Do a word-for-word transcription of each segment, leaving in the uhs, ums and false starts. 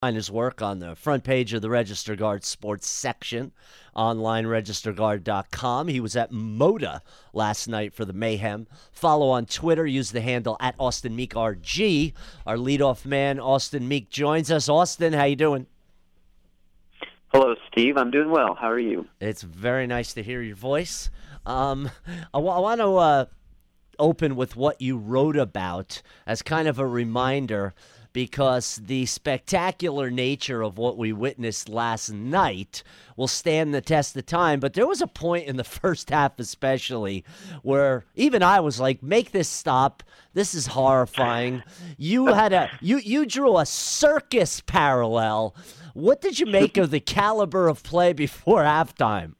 Find his work on the front page of the Register Guard sports section, online register guard dot com. He was at Moda last night for the Mayhem. Follow on Twitter. Use the handle at Austin Meek R G. Our leadoff man, Austin Meek, joins us. Austin, how you doing? Hello, Steve. I'm doing well. How are you? It's very nice to hear your voice. Um, I, w- I want to uh, open with what you wrote about as kind of a reminder, because the spectacular nature of what we witnessed last night will stand the test of time. But there was a point in the first half especially where even I was like, make this stop. This is horrifying. You had a you you drew a circus parallel. What did you make of the caliber of play before halftime?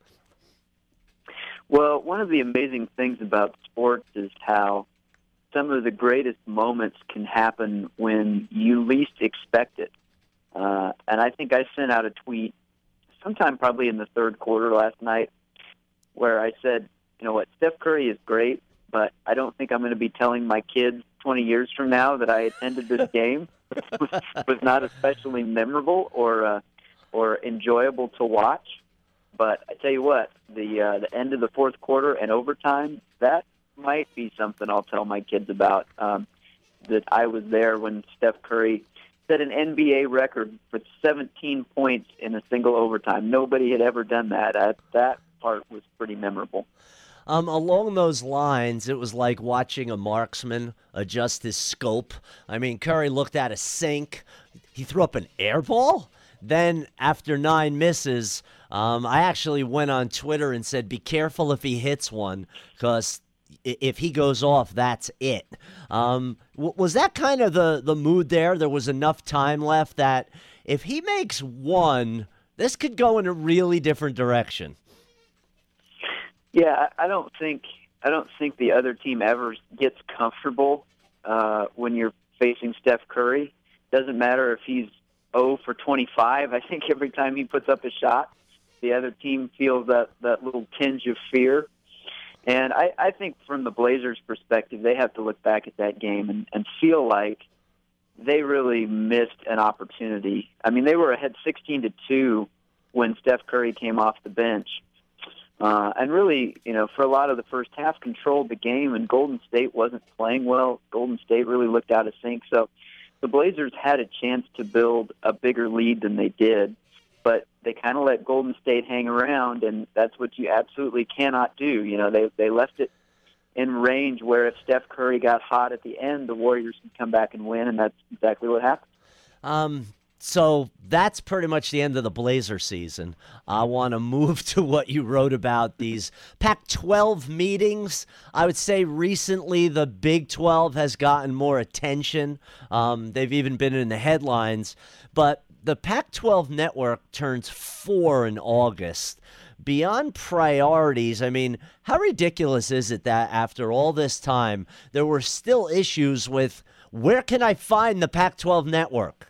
Well, one of the amazing things about sports is how some of the greatest moments can happen when you least expect it. Uh, and I think I sent out a tweet sometime probably in the third quarter last night where I said, you know what, Steph Curry is great, but I don't think I'm going to be telling my kids twenty years from now that I attended this game. It was not especially memorable or uh, or enjoyable to watch. But I tell you what, the uh, the end of the fourth quarter and overtime, that might be something I'll tell my kids about, um, that I was there when Steph Curry set an N B A record for seventeen points in a single overtime. Nobody had ever done that. Uh, that part was pretty memorable. Um, along those lines, it was like watching a marksman adjust his scope. I mean, Curry looked at a sink. He threw up an air ball. Then, after nine misses, um, I actually went on Twitter and said, be careful if he hits one, because if he goes off, that's it. Um, w- was that kind of the, the mood there? There was enough time left that if he makes one, this could go in a really different direction. Yeah, I don't think I don't think the other team ever gets comfortable uh, when you're facing Steph Curry. Doesn't matter if he's zero for twenty-five. I think every time he puts up a shot, the other team feels that, that little tinge of fear. And I, I think from the Blazers' perspective, they have to look back at that game and, and feel like they really missed an opportunity. I mean, they were ahead sixteen to two when Steph Curry came off the bench. Uh, and really, you know, for a lot of the first half, controlled the game, and Golden State wasn't playing well. Golden State really looked out of sync. So the Blazers had a chance to build a bigger lead than they did, but they kind of let Golden State hang around, and that's what you absolutely cannot do. You know, they they left it in range where if Steph Curry got hot at the end, the Warriors would come back and win, and that's exactly what happened. Um, so that's pretty much the end of the Blazer season. I want to move to what you wrote about, these Pac twelve meetings. I would say recently the Big twelve has gotten more attention. Um, they've even been in the headlines, but the Pac twelve network turns four in August. Beyond priorities, I mean, how ridiculous is it that after all this time, there were still issues with where can I find the Pac twelve network?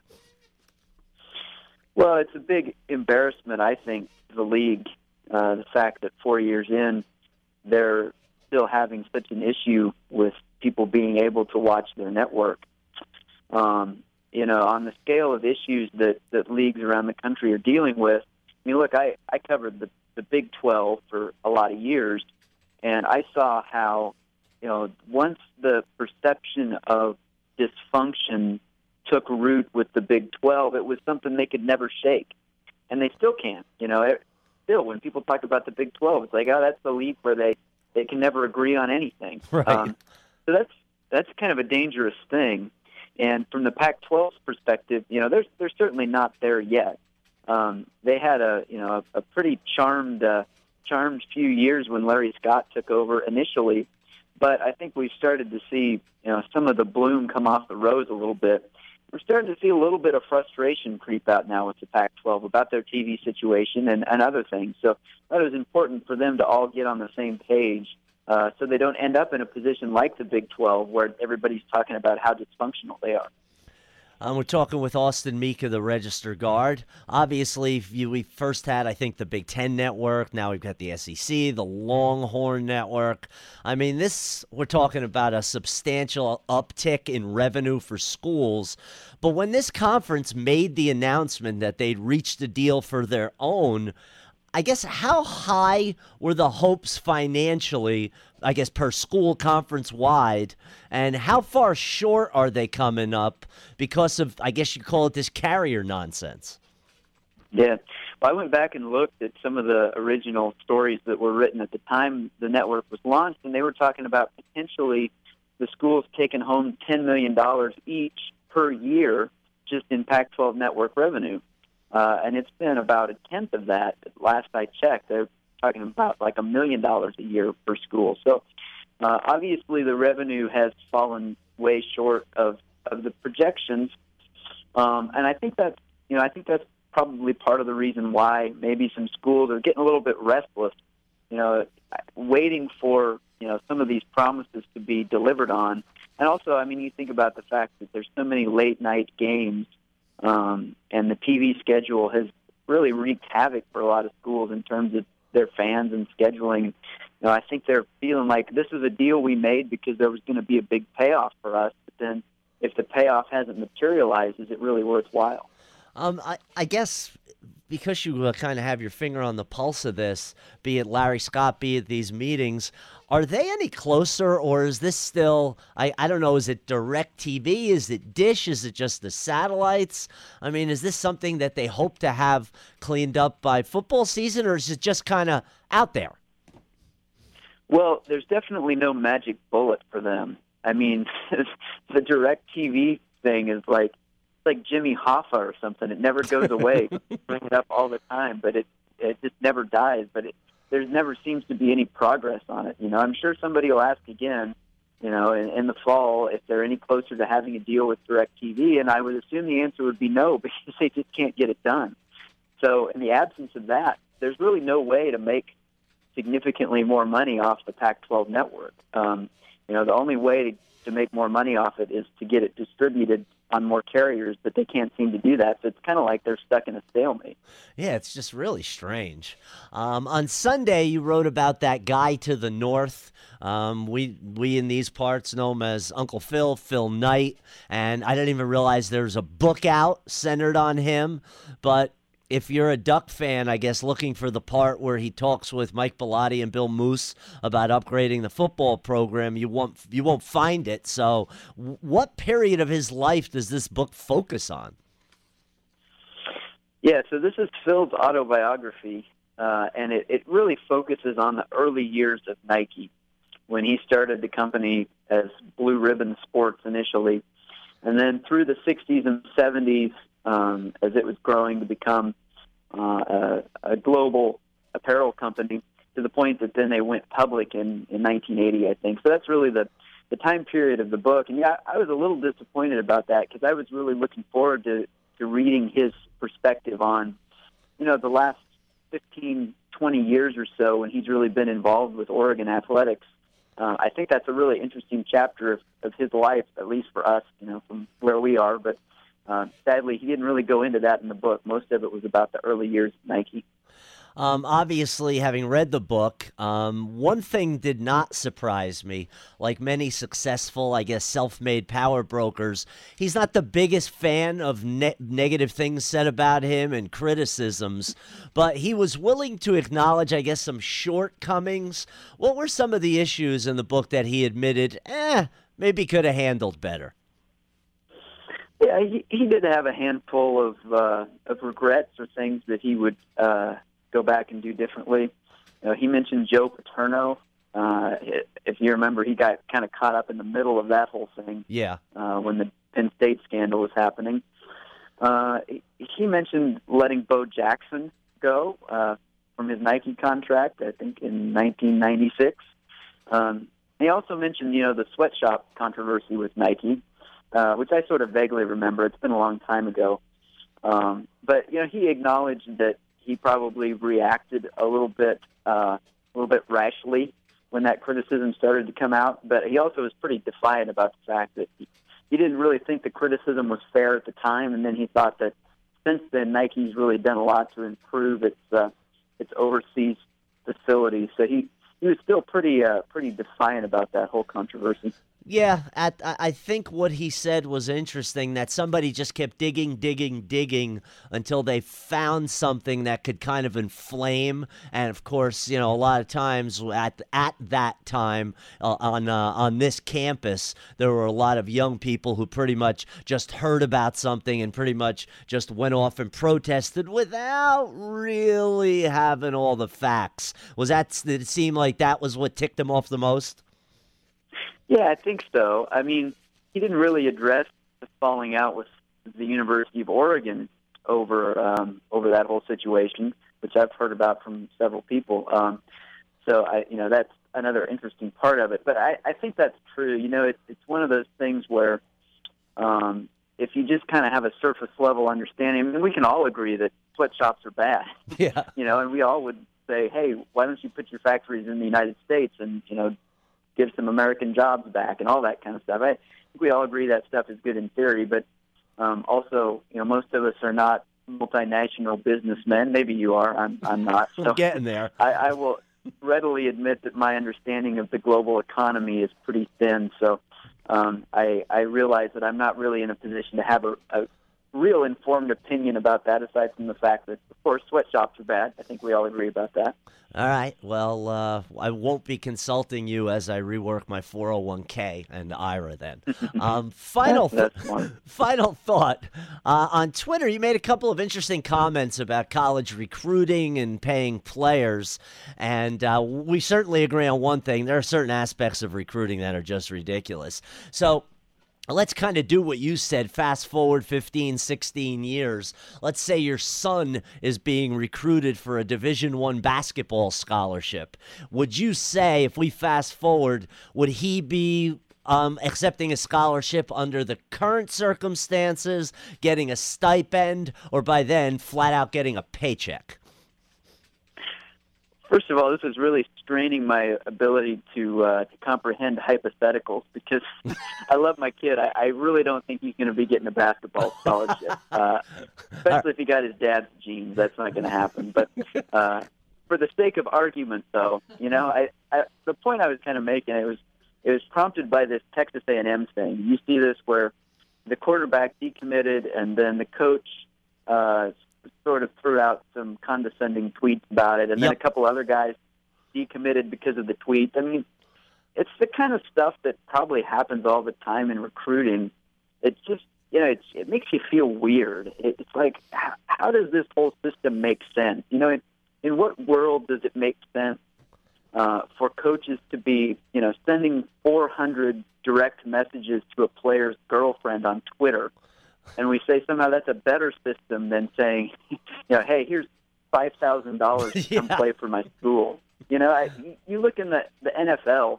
Well, it's a big embarrassment, I think, to the league, uh, the fact that four years in, they're still having such an issue with people being able to watch their network. Um, you know, on the scale of issues that, that leagues around the country are dealing with, I mean, look, I, I covered the, the Big twelve for a lot of years, and I saw how, you know, once the perception of dysfunction took root with the Big twelve, it was something they could never shake. And they still can't. You know, it, still, when people talk about the Big twelve, it's like, oh, that's the league where they, they can never agree on anything. Right. Um, so that's that's kind of a dangerous thing. And from the Pac twelve's perspective, you know, they're, they're certainly not there yet. Um, they had a, you know, a, a pretty charmed, uh, charmed few years when Larry Scott took over initially. But I think we've started to see, you know, some of the bloom come off the rose a little bit. We're starting to see a little bit of frustration creep out now with the Pac twelve about their T V situation and, and other things. So I thought it was important for them to all get on the same page uh, so they don't end up in a position like the Big twelve where everybody's talking about how dysfunctional they are. Um, we're talking with Austin Meek of the Register Guard. Obviously, you, we first had, I think, the Big Ten Network. Now we've got the S E C, the Longhorn Network. I mean, this, we're talking about a substantial uptick in revenue for schools. But when this conference made the announcement that they'd reached a deal for their own, I guess how high were the hopes financially, I guess, per school conference-wide, and how far short are they coming up because of, I guess you call it this carrier nonsense? Yeah. Well, I went back and looked at some of the original stories that were written at the time the network was launched, and they were talking about potentially the schools taking home ten million dollars each per year just in Pac twelve network revenue. Uh, and it's been about a tenth of that. Last I checked, they're talking about like a million dollars a year per school. So uh, obviously the revenue has fallen way short of, of the projections. Um, and I think that's, you know, I think that's probably part of the reason why maybe some schools are getting a little bit restless, you know, waiting for, you know, some of these promises to be delivered on. And also, I mean, you think about the fact that there's so many late night games. Um, and the T V schedule has really wreaked havoc for a lot of schools in terms of their fans and scheduling. You know, I think they're feeling like this is a deal we made because there was going to be a big payoff for us. But then if the payoff hasn't materialized, is it really worthwhile? Um, I, I guess because you uh, kind of have your finger on the pulse of this, be it Larry Scott, be it these meetings, are they any closer, or is this still, I, I don't know, is it DirecTV? Is it Dish? Is it just the satellites? I mean, is this something that they hope to have cleaned up by football season, or is it just kind of out there? Well, there's definitely no magic bullet for them. I mean, the DirecTV thing is like, like Jimmy Hoffa or something. It never goes away. Bring it up all the time, but it it just never dies. But it, there never seems to be any progress on it. You know, I'm sure somebody will ask again, you know, in, in the fall if they're any closer to having a deal with DirecTV, and I would assume the answer would be no because they just can't get it done. So in the absence of that, there's really no way to make significantly more money off the Pac twelve network. Um, you know, the only way to make more money off it is to get it distributed on more carriers, but they can't seem to do that. So it's kind of like they're stuck in a stalemate. Yeah, it's just really strange. Um, on Sunday, you wrote about that guy to the north. Um, we we in these parts know him as Uncle Phil, Phil Knight, and I didn't even realize there's a book out centered on him. But if you're a Duck fan, I guess looking for the part where he talks with Mike Bellotti and Bill Moose about upgrading the football program, you won't you won't find it. So, what period of his life does this book focus on? Yeah, so this is Phil's autobiography, uh, and it, it really focuses on the early years of Nike when he started the company as Blue Ribbon Sports initially, and then through the sixties and seventies, um, as it was growing to become Uh, a, a global apparel company to the point that then they went public in, in nineteen eighty, I think. So that's really the, the time period of the book. And yeah, I was a little disappointed about that because I was really looking forward to, to reading his perspective on, you know, the last fifteen, twenty years or so when he's really been involved with Oregon athletics. Uh, I think that's a really interesting chapter of, of his life, at least for us, you know, from where we are. But Uh, sadly, he didn't really go into that in the book. Most of it was about the early years of Nike. Um, obviously, having read the book, um, one thing did not surprise me. Like many successful, I guess, self-made power brokers, he's not the biggest fan of ne- negative things said about him and criticisms, but he was willing to acknowledge, I guess, some shortcomings. What were some of the issues in the book that he admitted, eh, maybe could have handled better? Yeah, he, he did have a handful of uh, of regrets or things that he would uh, go back and do differently. You know, he mentioned Joe Paterno. Uh, if you remember, he got kind of caught up in the middle of that whole thing. Yeah. Uh, when the Penn State scandal was happening. Uh, he, he mentioned letting Bo Jackson go uh, from his Nike contract, I think, in nineteen ninety-six. Um, he also mentioned, you know, the sweatshop controversy with Nike. Uh, which I sort of vaguely remember. It's been a long time ago. Um, but, you know, he acknowledged that he probably reacted a little bit uh, a little bit rashly when that criticism started to come out. But he also was pretty defiant about the fact that he, he didn't really think the criticism was fair at the time, and then he thought that since then Nike's really done a lot to improve its uh, its overseas facilities. So he, he was still pretty uh, pretty defiant about that whole controversy. Yeah, at, I think what he said was interesting, that somebody just kept digging, digging, digging until they found something that could kind of inflame. And, of course, you know, a lot of times at at that time uh, on uh, on this campus, there were a lot of young people who pretty much just heard about something and pretty much just went off and protested without really having all the facts. Was that, did it seem like that was what ticked him off the most? Yeah, I think so. I mean, he didn't really address the falling out with the University of Oregon over um, over that whole situation, which I've heard about from several people. Um, so, I, you know, that's another interesting part of it. But I, I think that's true. You know, it's it's one of those things where um, if you just kind of have a surface level understanding, I mean, we can all agree that sweatshops are bad. Yeah. You know, and we all would say, hey, why don't you put your factories in the United States and, you know, give some American jobs back and all that kind of stuff. I think we all agree that stuff is good in theory, but um, also, you know, most of us are not multinational businessmen. Maybe you are. I'm, I'm not. So We're getting there. I, I will readily admit that my understanding of the global economy is pretty thin. So um, I, I realize that I'm not really in a position to have a, a real informed opinion about that, aside from the fact that, of course, sweatshops are bad. I think we all agree about that. All right. Well, uh, I won't be consulting you as I rework my four oh one k and I R A then. Um, final, th- final thought. Uh, on Twitter, you made a couple of interesting comments about college recruiting and paying players. And uh, we certainly agree on one thing. There are certain aspects of recruiting that are just ridiculous. So let's kind of do what you said, fast forward fifteen, sixteen years. Let's say your son is being recruited for a Division One basketball scholarship. Would you say, if we fast forward, would he be um, accepting a scholarship under the current circumstances, getting a stipend, or by then flat out getting a paycheck? First of all, this is really straining my ability to uh, to comprehend hypotheticals because I love my kid. I, I really don't think he's going to be getting a basketball scholarship, uh, especially if he got his dad's genes. That's not going to happen. But uh, for the sake of argument, though, you know, I, I, the point I was kind of making, it was it was prompted by this Texas A and M thing. You see this where the quarterback decommitted, and then the coach uh, sort of threw out some condescending tweets about it, and then yep. a couple other guys decommitted because of the tweet. I mean, it's the kind of stuff that probably happens all the time in recruiting. It's just, you know, it's, it makes you feel weird. It's like, how, how does this whole system make sense? You know, in, in what world does it make sense uh, for coaches to be, you know, sending four hundred direct messages to a player's girlfriend on Twitter? And we say somehow that's a better system than saying, you know, hey, here's five thousand dollars to come yeah. play for my school. You know, I, you look in the, the N F L,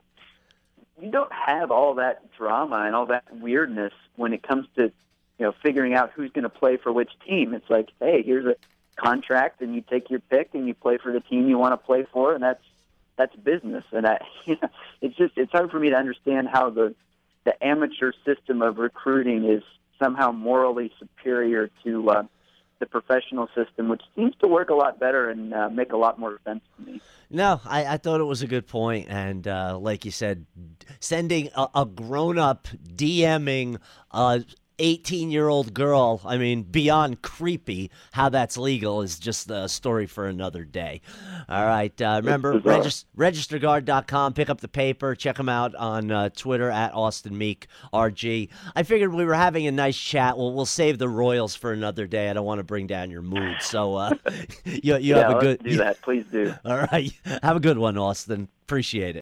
you don't have all that drama and all that weirdness when it comes to, you know, figuring out who's going to play for which team. It's like, hey, here's a contract, and you take your pick, and you play for the team you want to play for, and that's that's business. And I, you know, it's just it's hard for me to understand how the the amateur system of recruiting is somehow morally superior to uh, the professional system, which seems to work a lot better and uh, make a lot more sense to me. No, I, I thought it was a good point. And uh, like you said, sending a, a grown-up DMing a eighteen-year-old girl, I mean, beyond creepy, how that's legal is just a story for another day. All right. Uh, remember, regis- register guard dot com. Pick up the paper. Check them out on uh, Twitter at Austin Meek R G. I figured we were having a nice chat. Well, we'll save the Royals for another day. I don't want to bring down your mood. So uh, you, you yeah, have a good. Let's do that. Please do. All right. Have a good one, Austin. Appreciate it.